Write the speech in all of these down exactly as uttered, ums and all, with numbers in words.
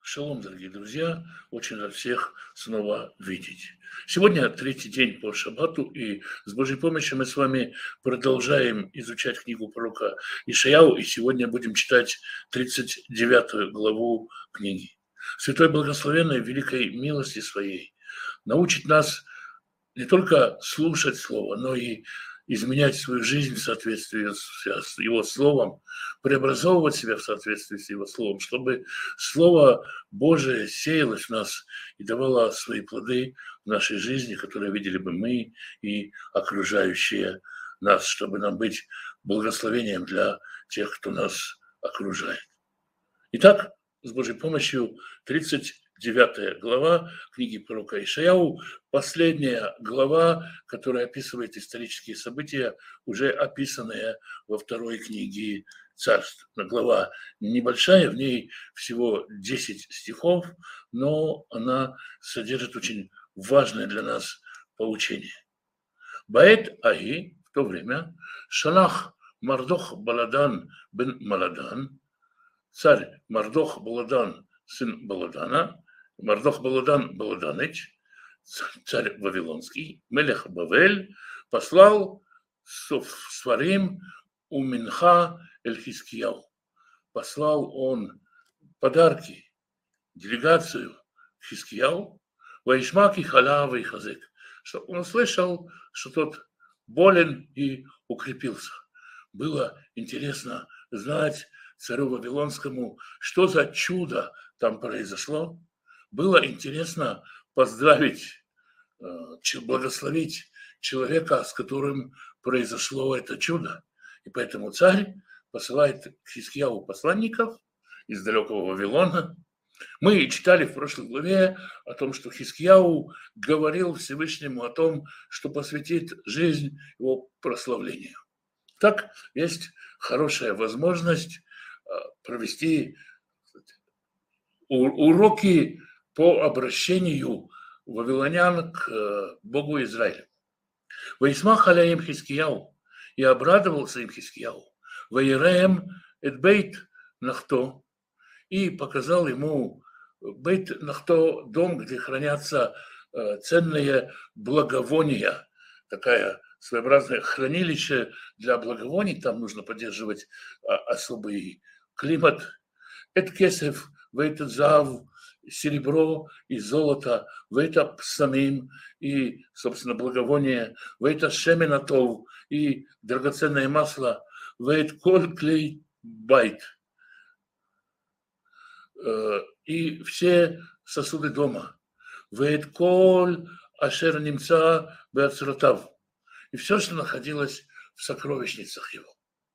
Шалом, дорогие друзья! Очень рад всех снова видеть. Сегодня третий день по шаббату, и с Божьей помощью мы с вами продолжаем изучать книгу пророка Ишаяу, и сегодня будем читать тридцать девятую главу книги. Святой Благословенной великой милости своей научит нас не только слушать Слово, но и изменять свою жизнь в соответствии с Его Словом, преобразовывать себя в соответствии с Его Словом, чтобы Слово Божие сеялось в нас и давало свои плоды в нашей жизни, которые видели бы мы и окружающие нас, чтобы нам быть благословением для тех, кто нас окружает. Итак, с Божьей помощью тридцать девятая глава книги пророка Ишаяу, последняя глава, которая описывает исторические события, уже описанные во второй книге Царств. Глава небольшая, в ней всего десять стихов, но она содержит очень важное для нас поучение. Баэт Аги, в то время, Шалах Мардох Баладан бен Маладан, царь Мардох Баладан, сын Баладана, Мардох Баладан Баладаныч, царь Вавилонский, Мелех Бавель, послал Софсварим у Минха Эль-Хискияу. Послал он подарки, делегацию Хискияу, Ваишмаки Халава и Хазек, что он услышал, что тот болен и укрепился. Было интересно знать царю Вавилонскому, что за чудо там произошло. Было интересно поздравить, благословить человека, с которым произошло это чудо. И поэтому царь посылает к Хискияу посланников из далекого Вавилона. Мы читали в прошлой главе о том, что Хискияу говорил Всевышнему о том, что посвятит жизнь его прославлению. Так, есть хорошая возможность провести уроки по обращению вавилонян к Богу Израиля. «Ваисмах аляим Хискияу», и обрадовался им Хискияу, «Ваиреем эт бейт нахто», и показал ему бейт нахто, дом, где хранятся ценные благовония, такая своеобразное хранилище для благовоний, там нужно поддерживать особый климат. Это кесев, вейт зав, серебро и золото, вейт псамим и, собственно, благовоние, вейт шеменатов и драгоценное масло, вейт коль клей байт и все сосуды дома, вейт коль ашер немца беацротав, и все, что находилось в сокровищницах его.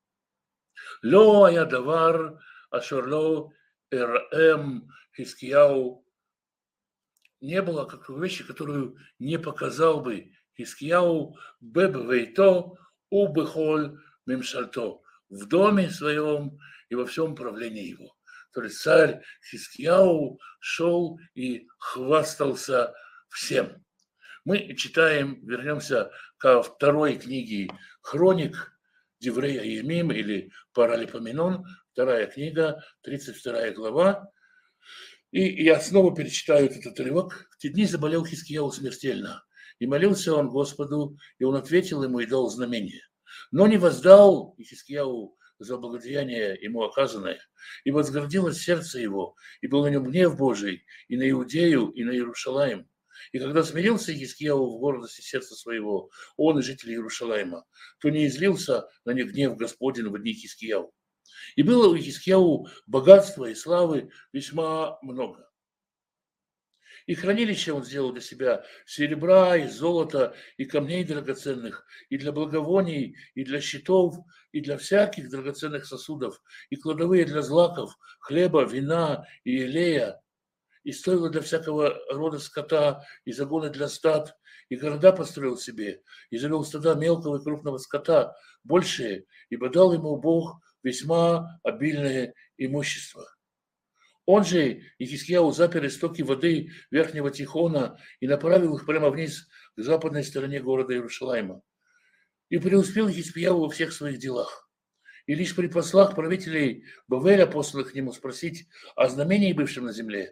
Ло ая давар ашерло эрэм Хискияу, не было какой вещи, которую не показал бы Хискияу бебвейто убыхоль мемшальто, в доме своем и во всем правлении его. То есть царь Хискияу шел и хвастался всем. Мы читаем, вернемся ко второй книге Хроник, Деврея Емим или Паралипоменон, вторая книга, тридцать вторая глава. И я снова перечитаю этот отрывок. В те дни заболел Хискияу смертельно, и молился он Господу, и он ответил ему и дал знамение. Но не воздал Хискияу за благодеяние ему оказанное, и возгордилось сердце его, и был на нем гнев Божий и на Иудею, и на Иерушалаим. И когда смирился Хискияу в гордости сердца своего, он и жители Иерушалаима, то не излился на них гнев Господень в дни Хискияу. И было у Хискияу богатства и славы весьма много. И хранилище он сделал для себя серебра и золота, и камней драгоценных, и для благовоний, и для щитов, и для всяких драгоценных сосудов, и кладовые для злаков, хлеба, вина и елея, и стоило для всякого рода скота, и загоны для стад, и города построил себе, и завел стада мелкого и крупного скота, большие, ибо дал ему Бог весьма обильное имущество. Он же, Хискияу, запер истоки воды Верхнего Тихона и направил их прямо вниз к западной стороне города Иерушалаима. И преуспел Хискияу во всех своих делах. И лишь при послах правителей Бавеля, посланных к нему спросить о знамении, бывшем на земле,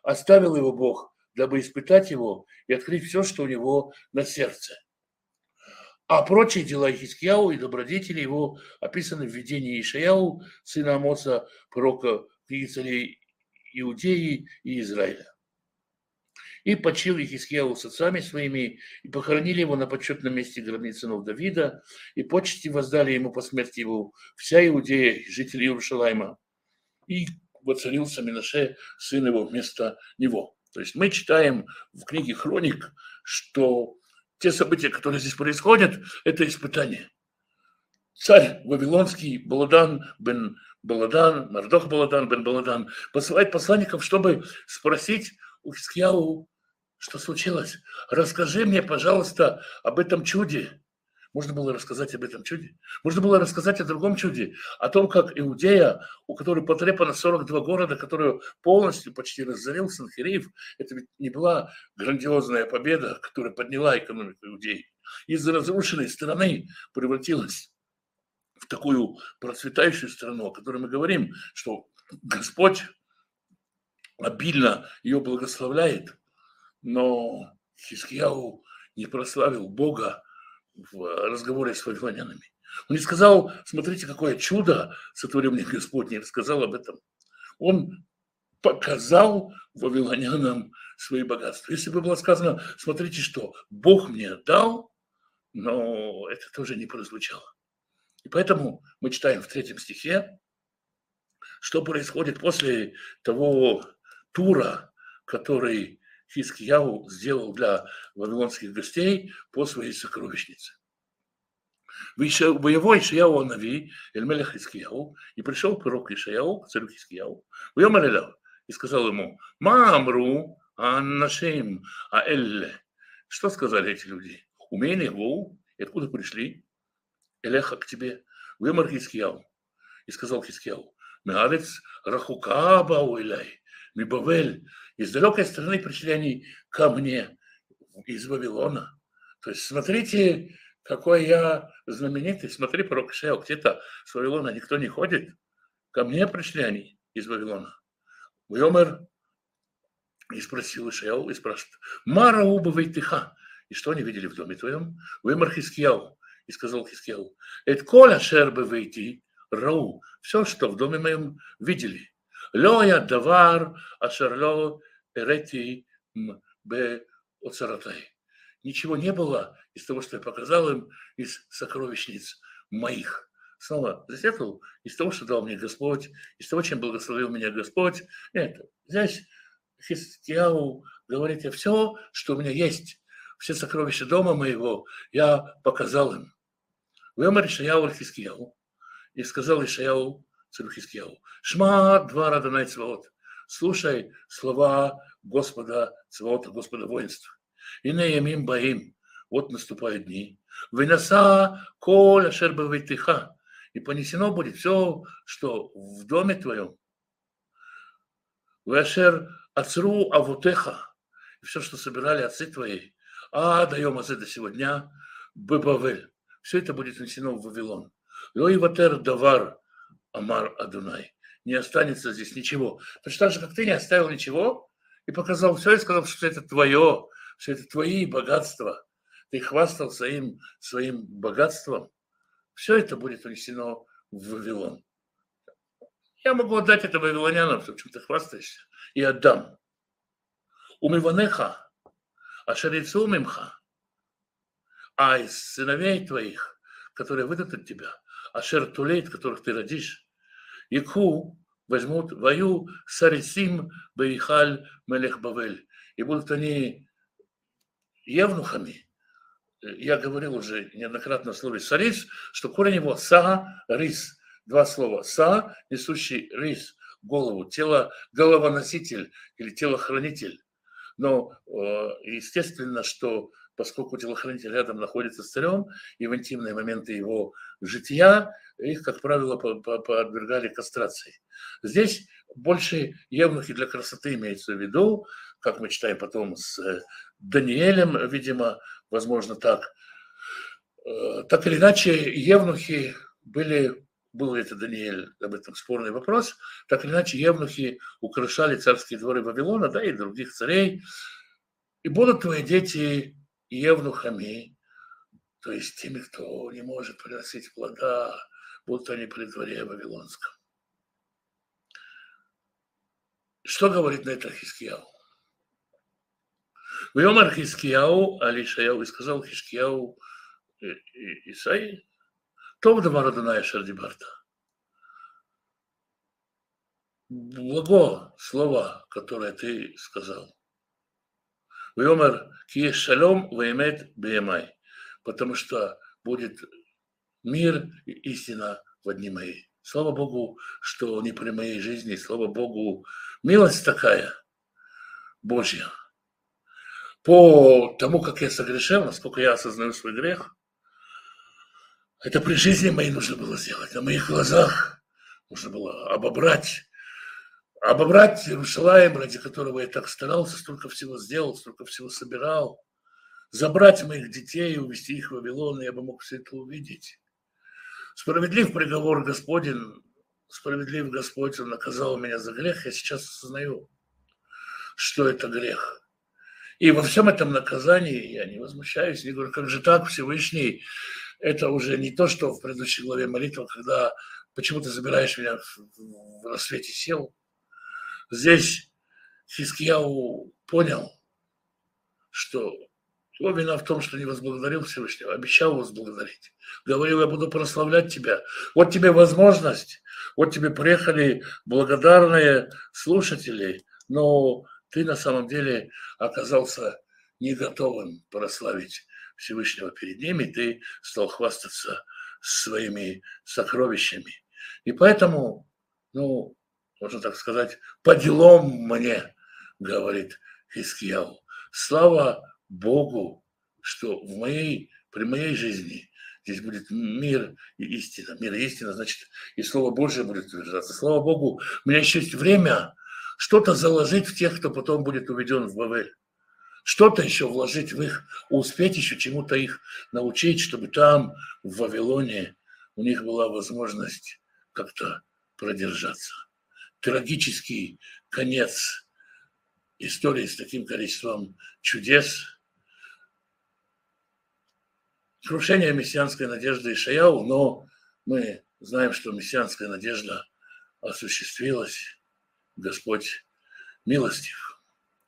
оставил его Бог, дабы испытать его и открыть все, что у него на сердце. А прочие дела Хискияу и добродетели его описаны в видении Ишаяу, сына Амоса, пророка, книги царей Иудеи и Израиля. И почил Хискияу с отцами своими, и похоронили его на почетном месте гробницы сынов Давида, и почести воздали ему по смерти его вся Иудея и жители Иерушалайма. И воцарился Менаше, сын его, вместо него. То есть мы читаем в книге Хроник, что те события, которые здесь происходят, это испытание. Царь Вавилонский Баладан бен Баладан, Мардох Баладан бен Баладан посылает посланников, чтобы спросить у Хискияу, что случилось. Расскажи мне, пожалуйста, об этом чуде. Можно было рассказать об этом чуде. Можно было рассказать о другом чуде, о том, как Иудея, у которой потрепано сорок два города, которую полностью почти разорил Санхериев, это ведь не была грандиозная победа, которая подняла экономику Иудеи. Из разрушенной страны превратилась в такую процветающую страну, о которой мы говорим, что Господь обильно ее благословляет, но Хискияу не прославил Бога в разговоре с вавилонянами. Он не сказал: смотрите, какое чудо сотворил мне Господь, не рассказал об этом. Он показал вавилонянам свои богатства. Если бы было сказано: смотрите, что Бог мне дал, но это тоже не прозвучало. И поэтому мы читаем в третьем стихе, что происходит после того тура, который Хискияу сделал для вавилонских гостей по своей сокровищнице. Воевой Ишаяу Анави, Эль-Мелех Хискияу, и пришел пророк Ишаяу к царю Хискияу, и сказал ему: Маамру Аннашим Аэлле. Что сказали эти люди? Умейный гол, и откуда пришли? Элеха к тебе. Вымар Хискияу. И сказал Хискияу: Меарец Рахука Бауэлай, Мибавель. Из далекой страны пришли они ко мне, из Вавилона. То есть смотрите, какой я знаменитый. Смотри, пророк Ишаяу, где-то с Вавилона никто не ходит. Ко мне пришли они из Вавилона. Вьомер и спросил Ишаяу, и спрашивает: Мара уба вейтиха. И что они видели в доме твоем? Вымар Хискияу. И сказал Хискияу: Эт коля шербе вейти рау. Все, что в доме моем видели. Лоя давар ашерло эрети бе оцаратай. Ничего не было из того, что я показал им, из сокровищниц моих. Снова засетовал из того, что дал мне Господь, из того, чем благословил меня Господь. Это. Здесь Хискияу говорит: я все, что у меня есть, все сокровища дома моего, я показал им. Вемер Ишаяу Хискияу. И сказал Ишаяу царю Хискияу: Шма двар Адонай Цваот. Слушай слова Господа Цваота, Господа воинств. И на ямим баим. Вот наступают дни. Вынеса коль ашер бевейтиха. И понесено будет все, что в доме твоем. Вашер ацру авутеха. И все, что собирали отцы твои. А даем азе до сегодня. Бебавель. Все это будет внесено в Вавилон. Лой ватер давар амар Адонай. Не останется здесь ничего. Точно так же, как ты не оставил ничего и показал все, и сказал, что это твое, что это твои богатства. Ты хвастался им своим богатством. Все это будет внесено в Вавилон. Я могу отдать это вавилонянам, в чем ты хвастаешься, и отдам. Умиванеха, ашарицу мимха. А из сыновей твоих, которые выйдут от тебя, ашер тулейт, которых ты родишь, Якху возьмут вою сарисим бейхаль мелех Бавель. И будут они евнухами. Я говорил уже неоднократно в слове сарис, что корень его са, рис. Два слова. Са, несущий рис, голову, тело, головоноситель или телохранитель. Но естественно, что поскольку телохранитель рядом находится с царем, и в интимные моменты его жития, их, как правило, подвергали кастрации. Здесь больше евнухи для красоты имеется в виду, как мы читаем потом с Даниэлем, видимо, возможно так. Так или иначе, евнухи были был ли это Даниэль, об этом спорный вопрос, так или иначе евнухи украшали царские дворы Вавилона, да, и других царей. И будут твои дети евнухами, то есть теми, кто не может приносить плода, будут они при дворе Вавилонском. Что говорит на это Хискияу? Вьомар Хискияу, Алишаяу, и сказал Хискияу Исаии, то давар Адонай ашер дибарта. Благо слово, которое ты сказал. Вьомар ки шалом ваэмет беемай, потому что будет мир и истина в дни мои. Слава Богу, что не при моей жизни, слава Богу, милость такая Божья. По тому, как я согрешил, насколько я осознаю свой грех, это при жизни моей нужно было сделать. На моих глазах нужно было обобрать, обобрать Иерусалим, ради которого я так старался, столько всего сделал, столько всего собирал, забрать моих детей, увезти их в Вавилон, и я бы мог все это увидеть. Справедлив приговор Господень, справедлив Господь, Он наказал меня за грех, я сейчас осознаю, что это грех. И во всем этом наказании я не возмущаюсь, не говорю, как же так, Всевышний, это уже не то, что в предыдущей главе молитвы, когда почему ты забираешь меня в, в рассвете сил. Здесь Хискияу понял, что его вина в том, что не возблагодарил Всевышнего, обещал возблагодарить. Говорил, я буду прославлять тебя. Вот тебе возможность, вот тебе приехали благодарные слушатели, но ты на самом деле оказался не готовым прославить Всевышнего перед ними, ты стал хвастаться своими сокровищами. И поэтому, ну, можно так сказать, по делам мне, говорит Хискияу. Слава Богу, что в моей, при моей жизни здесь будет мир и истина. Мир и истина, значит, и Слово Божие будет утверждаться. Слава Богу, у меня еще есть время что-то заложить в тех, кто потом будет уведен в Бавель. Что-то еще вложить в их, успеть еще чему-то их научить, чтобы там, в Вавилоне, у них была возможность как-то продержаться. Трагический конец истории с таким количеством чудес. Крушение мессианской надежды Ишаяу, но мы знаем, что мессианская надежда осуществилась. Господь милостив.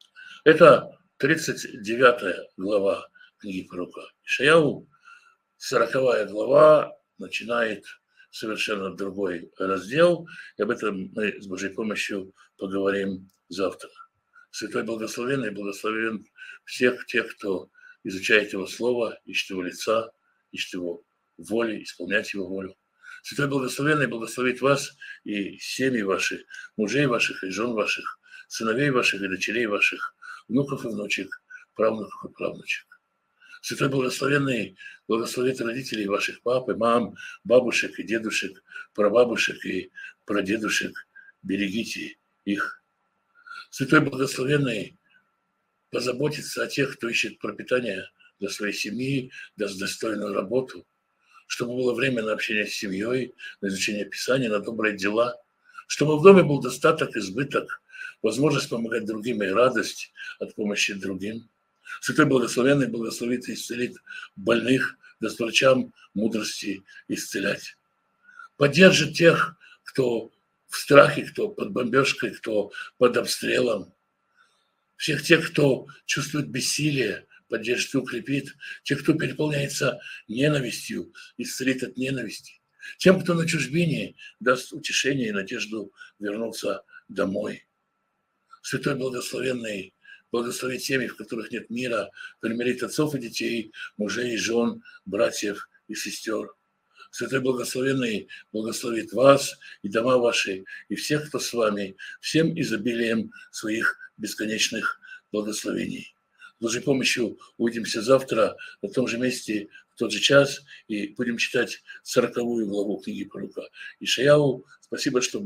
Это тридцать девятая глава книги пророка Ишаяу. сороковая глава начинает совершенно другой раздел, и об этом мы с Божьей помощью поговорим завтра. Святой Благословенный благословен всех тех, кто изучает Его Слово, ищет Его лица, ищет Его воли, исполнять Его волю. Святой Благословенный благословит вас и семьи ваши, мужей ваших и жен ваших, сыновей ваших и дочерей ваших, внуков и внучек, правнуков и правнучек. Святой Благословенный благословит родителей ваших пап и мам, бабушек и дедушек, прабабушек и прадедушек. Берегите их. Святой Благословенный позаботится о тех, кто ищет пропитание для своей семьи, даст достойную работу, чтобы было время на общение с семьей, на изучение Писания, на добрые дела, чтобы в доме был достаток, избыток, возможность помогать другим и радость от помощи другим. Святой Благословенный благословит и исцелит больных, даст врачам мудрости исцелять. Поддержит тех, кто в страхе, кто под бомбежкой, кто под обстрелом. Всех тех, кто чувствует бессилие, поддержит и укрепит. Тех, кто переполняется ненавистью, исцелит от ненависти. Тем, кто на чужбине, даст утешение и надежду вернуться домой. Святой Благословенный благословит семьи, в которых нет мира, примирит отцов и детей, мужей и жен, братьев и сестер. Святой Благословенный благословит вас и дома ваши, и всех, кто с вами, всем изобилием своих бесконечных благословений. С Божьей помощью увидимся завтра на том же месте, в тот же час, и будем читать сороковую главу книги пророка Ишаяу. Спасибо, что